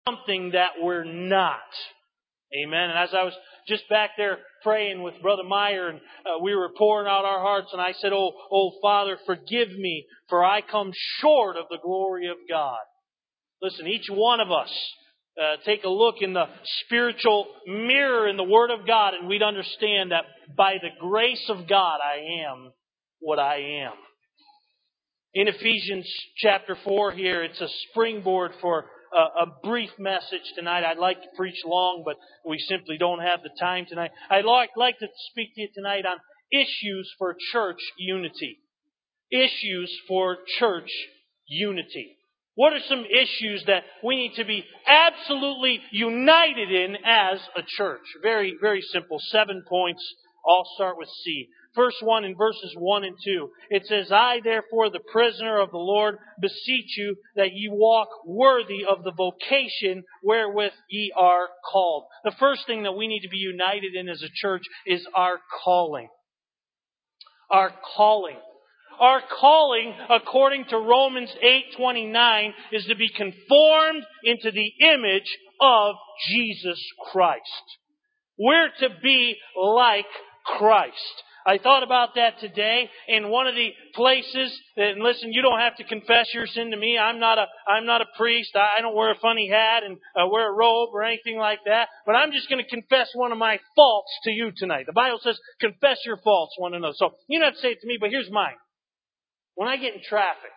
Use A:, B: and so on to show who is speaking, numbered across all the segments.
A: something that we're not. Amen. And as I was just back there praying with Brother Meyer, and we were pouring out our hearts, and I said, Oh, Father, forgive me, for I come short of the glory of God. Listen, each one of us, take a look in the spiritual mirror in the Word of God, and we'd understand that by the grace of God, I am what I am. In Ephesians chapter 4 here, it's a springboard for a brief message tonight. I'd like to preach long, but we simply don't have the time tonight. I'd like to speak to you tonight on issues for church unity. Issues for church unity. What are some issues that we need to be absolutely united in as a church? Very, very simple. 7 points. I'll start with C. First one in verses 1 and 2. It says, I, therefore, the prisoner of the Lord, beseech you that ye walk worthy of the vocation wherewith ye are called. The first thing that we need to be united in as a church is our calling. Our calling. Our calling, according to Romans 8:29, is to be conformed into the image of Jesus Christ. We're to be like Christ. I thought about that today in one of the places, and listen, you don't have to confess your sin to me. I'm not a priest. I don't wear a funny hat and wear a robe or anything like that. But I'm just going to confess one of my faults to you tonight. The Bible says, confess your faults one another. So you don't have to say it to me, but here's mine. When I get in traffic,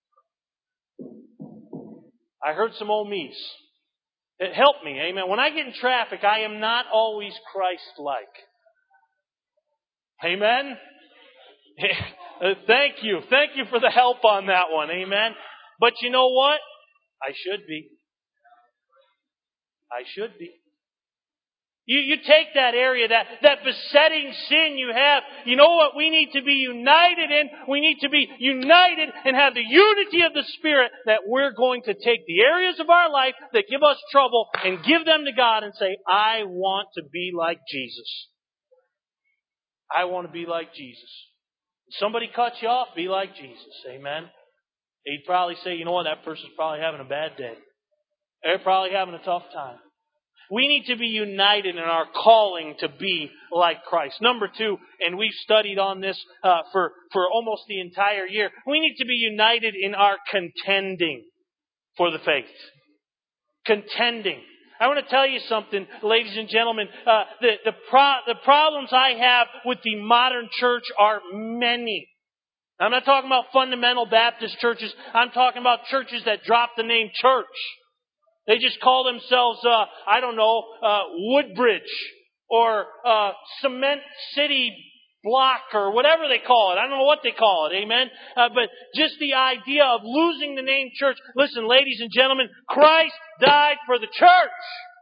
A: I heard some old me's. It helped me, amen. When I get in traffic, I am not always Christ-like. Amen? Thank you. Thank you for the help on that one. Amen? But you know what? I should be. I should be. You take that area, that besetting sin you have, you know what we need to be united in? We need to be united and have the unity of the Spirit that we're going to take the areas of our life that give us trouble and give them to God and say, I want to be like Jesus. I want to be like Jesus. If somebody cuts you off, be like Jesus. Amen? He'd probably say, you know what, that person's probably having a bad day. They're probably having a tough time. We need to be united in our calling to be like Christ. Number 2, and we've studied on this for almost the entire year, we need to be united in our contending for the faith. Contending. I want to tell you something, ladies and gentlemen. The problems I have with the modern church are many. I'm not talking about fundamental Baptist churches. I'm talking about churches that drop the name church. They just call themselves, Woodbridge or Cement City Block or whatever they call it. I don't know what they call it, amen? But just the idea of losing the name church. Listen, ladies and gentlemen, Christ died for the church.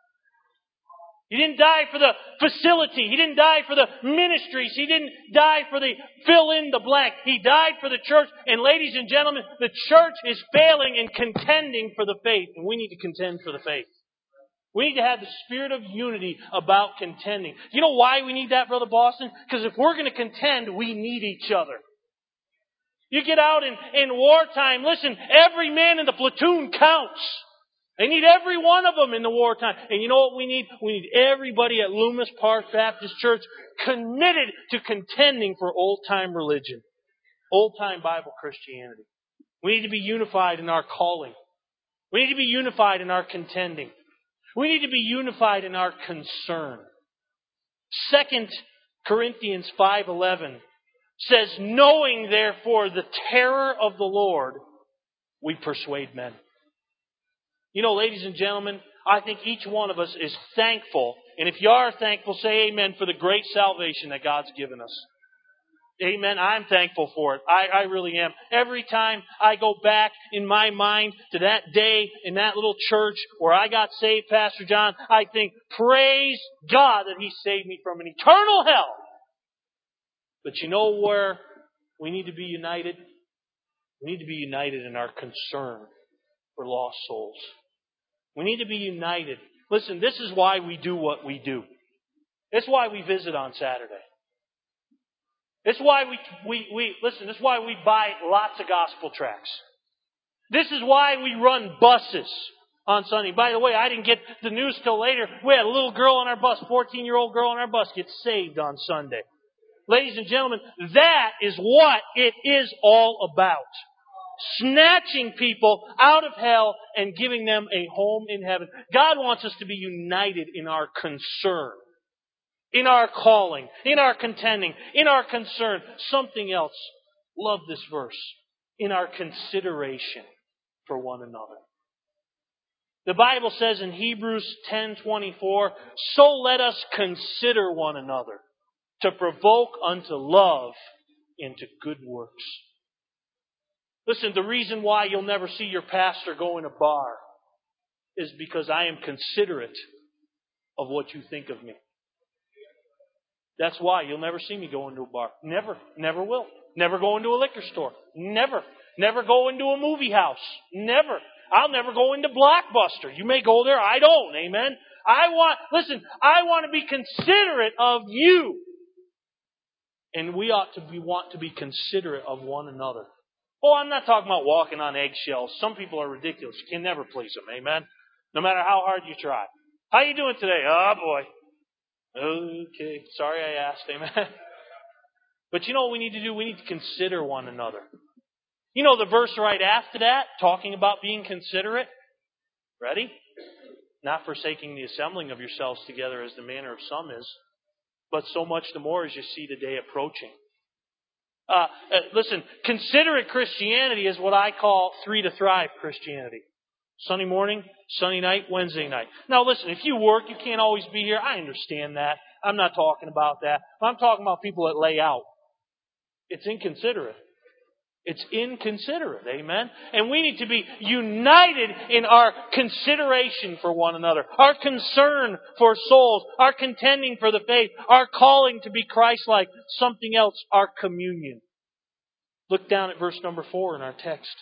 A: He didn't die for the facility. He didn't die for the ministries. He didn't die for the fill in the blank. He died for the church. And ladies and gentlemen, the church is failing in contending for the faith. And we need to contend for the faith. We need to have the spirit of unity about contending. You know why we need that, Brother Boston? Because if we're going to contend, we need each other. You get out in wartime, listen, every man in the platoon counts. They need every one of them in the wartime. And you know what we need? We need everybody at Loomis Park Baptist Church committed to contending for old-time religion, old-time Bible Christianity. We need to be unified in our calling. We need to be unified in our contending. We need to be unified in our concern. 2 Corinthians 5:11 says, knowing therefore the terror of the Lord, we persuade men. You know, ladies and gentlemen, I think each one of us is thankful. And if you are thankful, say amen for the great salvation that God's given us. Amen. I'm thankful for it. I really am. Every time I go back in my mind to that day in that little church where I got saved, Pastor John, I think, praise God that He saved me from an eternal hell. But you know where we need to be united? We need to be united in our concern for lost souls. We need to be united. Listen, this is why we do what we do. It's why we visit on Saturday. It's why listen, this is why we buy lots of gospel tracts. This is why we run buses. on Sunday. By the way, I didn't get the news till later. We had a little girl on our bus, 14-year-old girl on our bus, get saved on Sunday. Ladies and gentlemen, that is what it is all about. Snatching people out of hell and giving them a home in heaven. God wants us to be united in our concern, in our calling, in our contending, in our concern. Something else. Love this verse. In our consideration for one another. The Bible says in Hebrews 10:24, so let us consider one another to provoke unto love and to good works. Listen, the reason why you'll never see your pastor go in a bar is because I am considerate of what you think of me. That's why you'll never see me go into a bar. Never. Never will. Never go into a liquor store. Never. Never go into a movie house. Never. I'll never go into Blockbuster. You may go there. I don't. Amen. I want to be considerate of you. And we ought to want to be considerate of one another. Oh, I'm not talking about walking on eggshells. Some people are ridiculous. You can never please them. Amen. No matter how hard you try. How you doing today? Oh, boy. Okay. Sorry I asked. Amen. But you know what we need to do? We need to consider one another. You know the verse right after that, talking about being considerate? Ready? Not forsaking the assembling of yourselves together as the manner of some is, but so much the more as you see the day approaching. Listen, considerate Christianity is what I call 3 to thrive Christianity. Sunday morning, Sunday night, Wednesday night. Now listen, if you work, you can't always be here. I understand that. I'm not talking about that. I'm talking about people that lay out. It's inconsiderate. It's inconsiderate, amen? And we need to be united in our consideration for one another, our concern for souls, our contending for the faith, our calling to be Christ-like. Something else, our communion. Look down at verse number 4 in our text.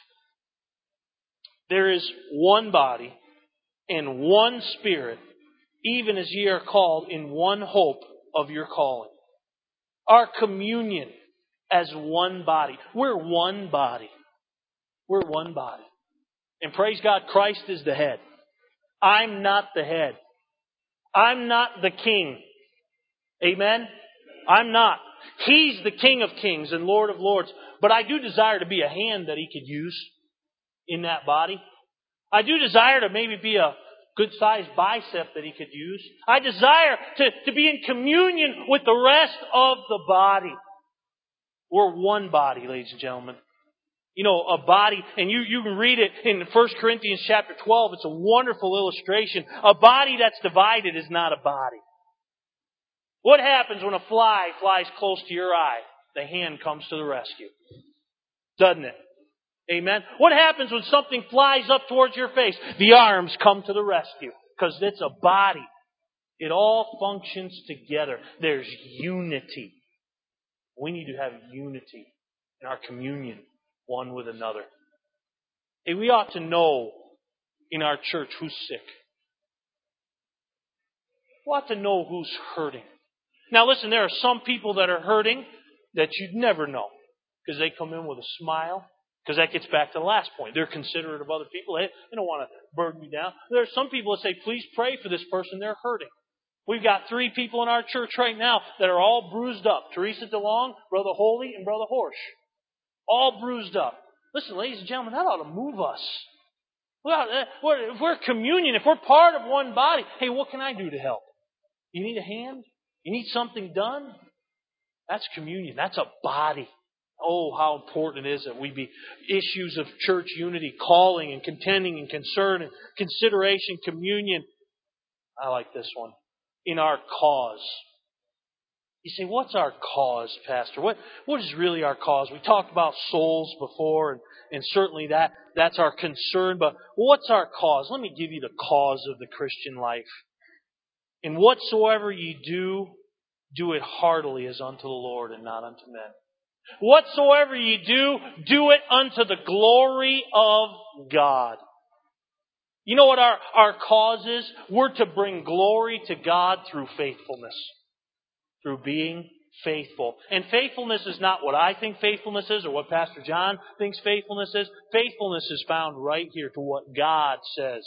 A: There is one body and one Spirit, even as ye are called in one hope of your calling. Our communion as one body. We're one body. We're one body. And praise God, Christ is the head. I'm not the head. I'm not the king. Amen? I'm not. He's the King of kings and Lord of lords. But I do desire to be a hand that He could use in that body. I do desire to maybe be a good-sized bicep that He could use. I desire to be in communion with the rest of the body. We're one body, ladies and gentlemen. You know, a body, and you can read it in 1 Corinthians chapter 12. It's a wonderful illustration. A body that's divided is not a body. What happens when a fly flies close to your eye? The hand comes to the rescue. Doesn't it? Amen? What happens when something flies up towards your face? The arms come to the rescue. Because it's a body. It all functions together. There's unity. We need to have unity in our communion one with another. Hey, we ought to know in our church who's sick. We ought to know who's hurting. Now listen, there are some people that are hurting that you'd never know because they come in with a smile. Because that gets back to the last point. They're considerate of other people. They don't want to burden you down. There are some people that say, please pray for this person. They're hurting. We've got 3 people in our church right now that are all bruised up. Teresa DeLong, Brother Holy, and Brother Horsch. All bruised up. Listen, ladies and gentlemen, that ought to move us. If we're communion, if we're part of one body, hey, what can I do to help? You need a hand? You need something done? That's communion. That's a body. Oh, how important it is that we be issues of church unity, calling and contending and concern and consideration, communion. I like this one. In our cause. You say, what's our cause, Pastor? What is really our cause? We talked about souls before, and certainly that's our concern, but what's our cause? Let me give you the cause of the Christian life. And whatsoever ye do, do it heartily as unto the Lord and not unto men. Whatsoever ye do, do it unto the glory of God. You know what our cause is? We're to bring glory to God through faithfulness. Through being faithful. And faithfulness is not what I think faithfulness is or what Pastor John thinks faithfulness is. Faithfulness is found right here to what God says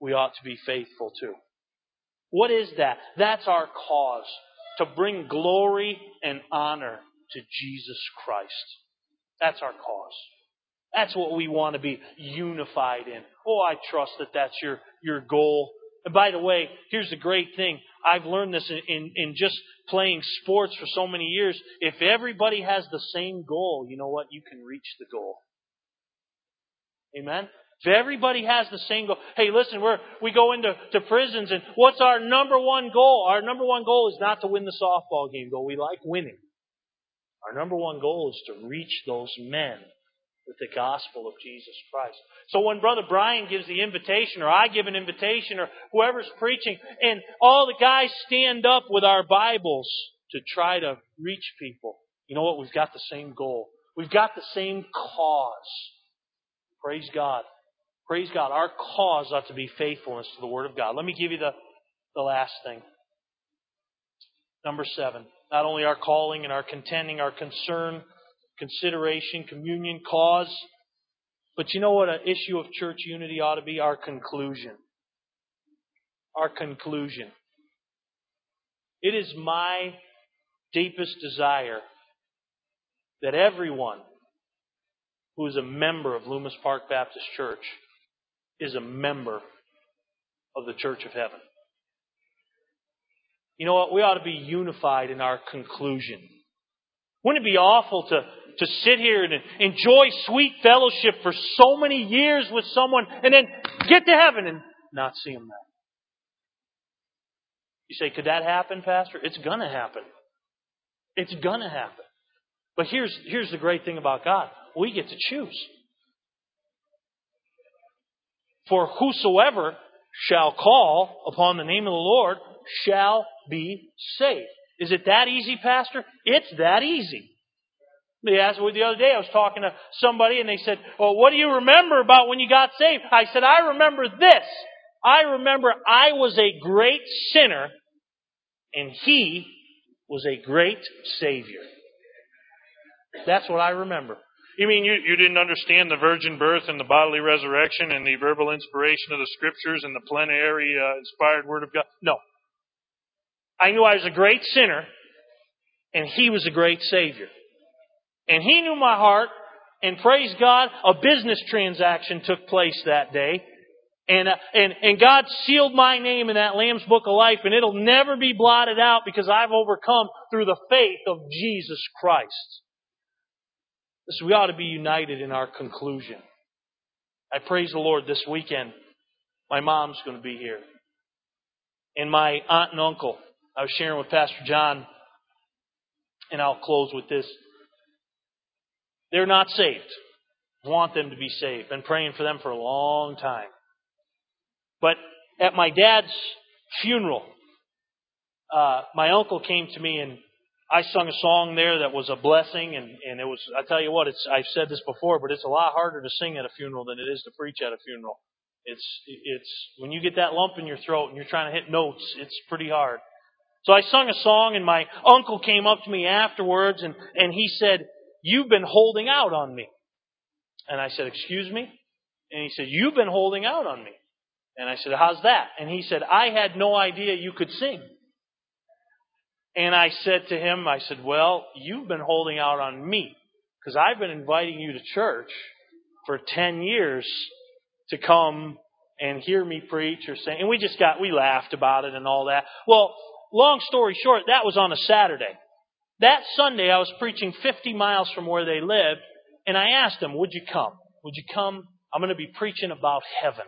A: we ought to be faithful to. What is that? That's our cause, to bring glory and honor to Jesus Christ. That's our cause. That's what we want to be unified in. Oh, I trust that that's your goal. And by the way, here's the great thing. I've learned this in just playing sports for so many years. If everybody has the same goal, you know what? You can reach the goal. Amen? If everybody has the same goal. Hey, listen, we go into prisons, and what's our number one goal? Our number one goal is not to win the softball game, though we like winning. Our number one goal is to reach those men with the gospel of Jesus Christ. So when Brother Brian gives the invitation, or I give an invitation, or whoever's preaching, and all the guys stand up with our Bibles to try to reach people, you know what? We've got the same goal. We've got the same cause. Praise God. Praise God. Our cause ought to be faithfulness to the Word of God. Let me give you the last thing. Number 7. Not only our calling and our contending, our concern, consideration, communion, cause. But you know what an issue of church unity ought to be? Our conclusion. Our conclusion. It is my deepest desire that everyone who is a member of Loomis Park Baptist Church is a member of the Church of Heaven. You know what? We ought to be unified in our conclusion. Wouldn't it be awful to sit here and enjoy sweet fellowship for so many years with someone and then get to heaven and not see them there? You say, could that happen, Pastor? It's going to happen. It's going to happen. But here's the great thing about God. We get to choose. For whosoever shall call upon the name of the Lord shall be saved. Is it that easy, Pastor? It's that easy. They asked me the other day, I was talking to somebody and they said, well, what do you remember about when you got saved? I said, I remember this. I remember I was a great sinner and He was a great Savior. That's what I remember.
B: You mean you didn't understand the virgin birth and the bodily resurrection and the verbal inspiration of the Scriptures and the plenary inspired Word of God?
A: No. I knew I was a great sinner and He was a great Savior. And He knew my heart, and praise God, a business transaction took place that day. And God sealed my name in that Lamb's Book of Life, and it'll never be blotted out because I've overcome through the faith of Jesus Christ. So we ought to be united in our conclusion. I praise the Lord this weekend. My mom's going to be here. And my aunt and uncle, I was sharing with Pastor John, and I'll close with this. They're not saved. I want them to be saved. Been praying for them for a long time. But at my dad's funeral, my uncle came to me and I sung a song there that was a blessing, and it was, I tell you what, I've said this before, but it's a lot harder to sing at a funeral than it is to preach at a funeral. It's when you get that lump in your throat and you're trying to hit notes, it's pretty hard. So I sung a song, and my uncle came up to me afterwards, and he said, "You've been holding out on me." And I said, "Excuse me?" And he said, "You've been holding out on me." And I said, "How's that?" And he said, "I had no idea you could sing." And I said to him, I said, "Well, you've been holding out on me because I've been inviting you to church for 10 years to come and hear me preach or sing." And we laughed about it and all that. Well, long story short, that was on a Saturday. That Sunday, I was preaching 50 miles from where they lived, and I asked them, "Would you come? Would you come? I'm going to be preaching about heaven."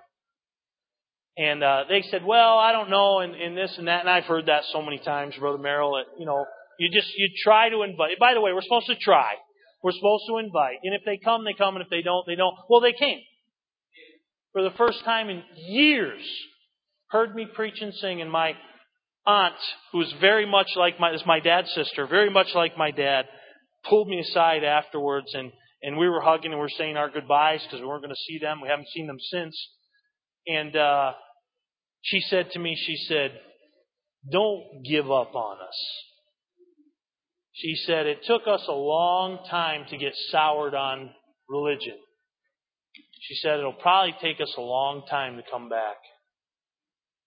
A: And they said, "Well, I don't know," and this and that. And I've heard that so many times, Brother Merrill, that, you try to invite. By the way, we're supposed to try. We're supposed to invite. And if they come, they come. And if they don't, they don't. Well, they came. For the first time in years, heard me preach and sing. And my aunt, who's very much like my dad's sister, very much like my dad, pulled me aside afterwards. And we were hugging and we were saying our goodbyes because we weren't going to see them. We haven't seen them since. And she said to me, "Don't give up on us." She said, "It took us a long time to get soured on religion." She said, "It'll probably take us a long time to come back."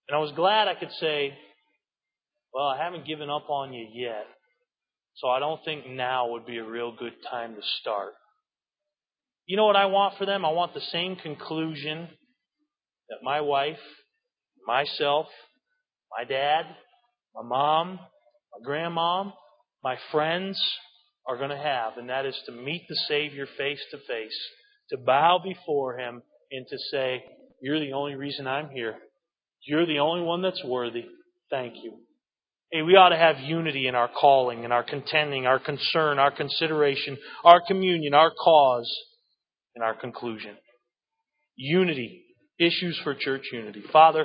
A: And I was glad I could say, well, I haven't given up on you yet, so I don't think now would be a real good time to start. You know what I want for them? I want the same conclusion that my wife, myself, my dad, my mom, my grandmom, my friends are going to have, and that is to meet the Savior face to face, to bow before Him and to say, you're the only reason I'm here. You're the only one that's worthy. Thank you. Hey, we ought to have unity in our calling, in our contending, our concern, our consideration, our communion, our cause, and our conclusion. Unity. Issues for church unity. Father,